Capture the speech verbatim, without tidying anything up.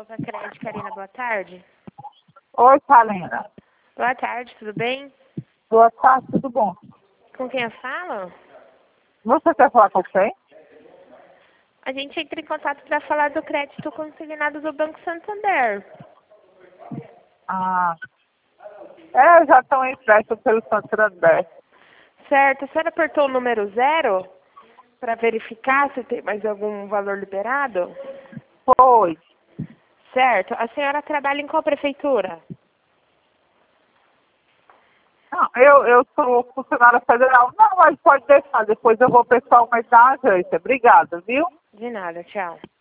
Alta Crédito, Karina, boa tarde. Oi, Karina. Boa tarde, tudo bem? Boa tarde, tudo bom? Com quem eu falo? Você quer falar com quem? A gente entra em contato para falar do crédito consignado do Banco Santander. Ah, é, já estão em festa pelo Santander. Certo, a senhora apertou o número zero para verificar se tem mais algum valor liberado? Foi. Certo, a senhora trabalha em qual prefeitura? Não, eu, eu sou funcionária federal. Não, mas pode deixar, depois eu vou pessoalmente dar uma agência. Obrigada, viu? De nada, tchau.